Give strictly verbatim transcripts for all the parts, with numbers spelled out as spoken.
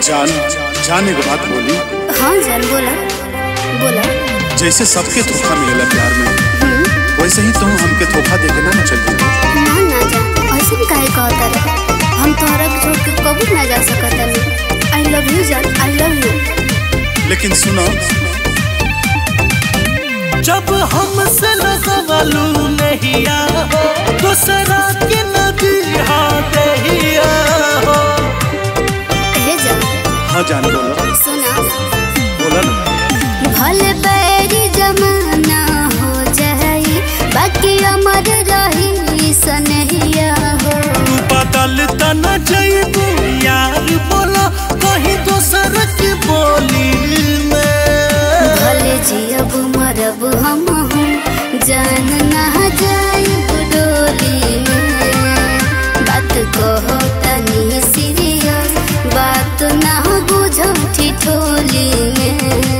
जान जान एगो बात बोली। हाँ जान बोला बोला। जैसे सबके धोखा मिलेला प्यार में, वैसे ही तुम हमके धोखा देके ना चल गई। ना ना जान ऐसे काहे कहता रे, हम तोहरा के छोड़ के कभी ना जा सकता नहीं। आई लव यू जान, आई लव यू। लेकिन सुनो, जब हमसे लगवालू नहीं हो दूसरा के नदी दहिया हो। हे जान। हाँ जान बोलो। सुना बोला ना। भले बैरी जमाना हो जाई, बाकी अमर रही सनहिया हो। तू बदलता न जाइबू यार, बोला कहीं दूसर की बोली में। भले जियब मरब हम जान ना जाइब डोली में। बात कहो तनी सीरियस, बात ना बुझो ठिठोली में।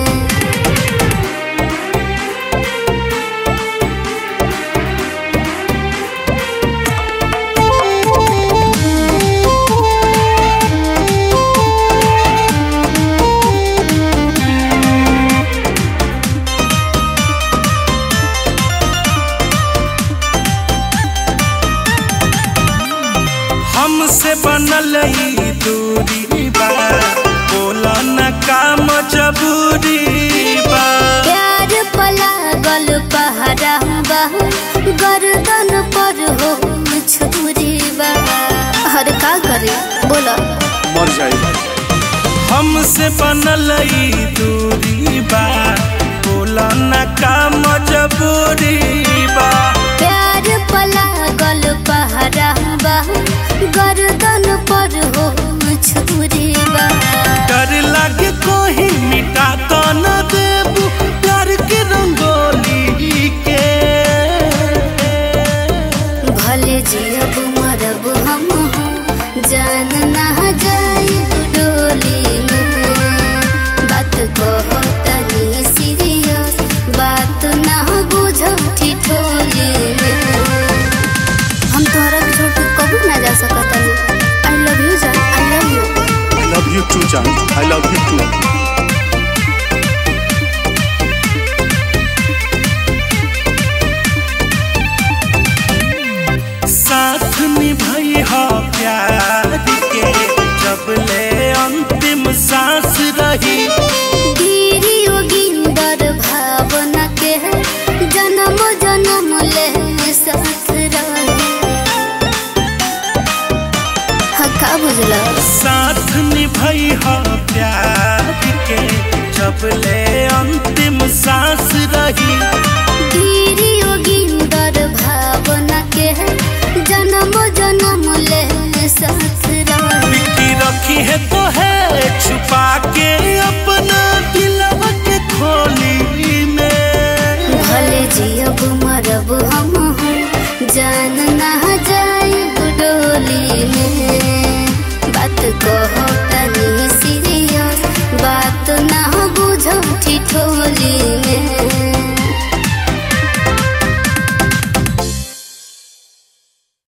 हमसे बनल ई दूरी बा, बोला न का मजबूरी बा। प्यार पलागल पहरा बा, गर्दन पर हो छुरी बा। हर का करे बोला। मर जाए। हमसे बनल ई दूरी बा, बोला न का मजबूरी बा। प्यार पलागल पहरा बा, गर्दन पर हो छुरी बा। डर लागे कोई मिटा तो न देबू प्यार की रंगोली के। भले जियब मरब हम जान ना जाइब डोली में। बात कहो तनी सीरियस, बात ना बुझो ठिठोली में। हम तोहरा के छोड़ के कभी ना जा सकता नहीं। आई लव यू जान, I love you. I love you too जान, आई लव यू टू। साथ निभाई हो प्यार के, जब ले अंतिम सांस रही। गिरी योगिंदर भावना के जन्म जन्म ले साथ रहे। हाँ का बुझला। साथ निभाई हो प्यार के, जब ले अंतिम सांस रही।